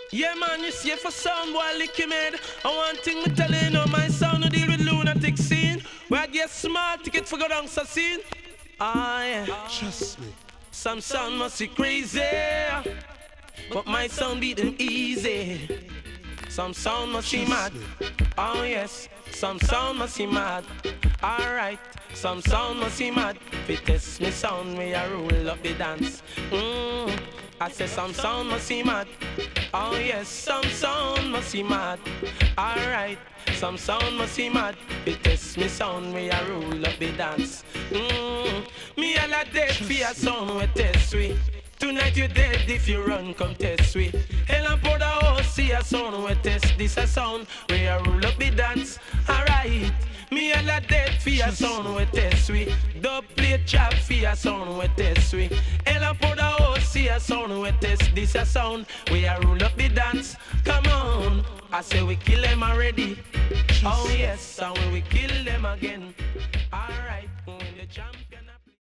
Yeah, man, you see for sound boy licky made. And one thing me tell you, know my sound to deal with lunatic scene. Where I get smart ticket for go down so scene. Ah, yeah. Trust me. Some sound must be crazy, but my sound beat them easy. Some sound must be mad. Oh yes, some sound must be mad. Alright, some sound must be mad. If it test me sound, me a roll up the dance. I say some sound must be mad. Oh yes, some sound must be mad. Alright, some sound must be mad. If it test me sound, me a roll up the dance. Me all a dead for your sound we test we. Tonight you dead if you run, come test we. Hell and pour the house, see a sound we test. This a sound, we a roll up the dance. Alright, me all a dead for your sound we test we. Dub plate chop for your sound we test we. Hell and pour the house, see a sound we test. This a sound, we a roll up the dance. Come on, I say we kill them already. Oh yes, and we kill them again. Alright, when the champion